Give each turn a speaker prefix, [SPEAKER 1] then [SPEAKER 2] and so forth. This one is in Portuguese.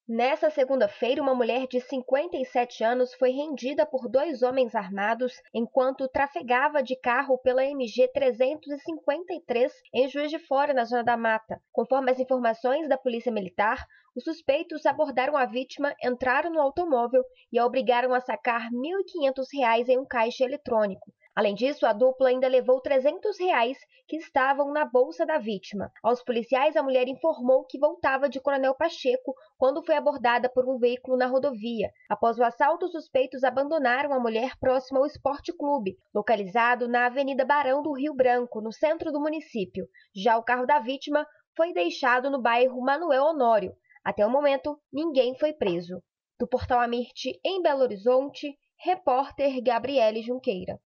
[SPEAKER 1] Nessa segunda-feira, uma mulher de 57 anos foi rendida por dois homens armados enquanto trafegava de carro pela MG 353 em Juiz de Fora, na Zona da Mata. Conforme as informações da Polícia Militar, os suspeitos abordaram a vítima, entraram no automóvel e a obrigaram a sacar R$ 1.500 em um caixa eletrônico. Além disso, a dupla ainda levou R$ 300 que estavam na bolsa da vítima. Aos policiais, a mulher informou que voltava de Coronel Pacheco quando foi abordada por um veículo na rodovia. Após o assalto, os suspeitos abandonaram a mulher próximo ao Esporte Clube, localizado na Avenida Barão do Rio Branco, no centro do município. Já o carro da vítima foi deixado no bairro Manuel Honório. Até o momento, ninguém foi preso. Do Portal Amirte, em Belo Horizonte, repórter Gabriele Junqueira.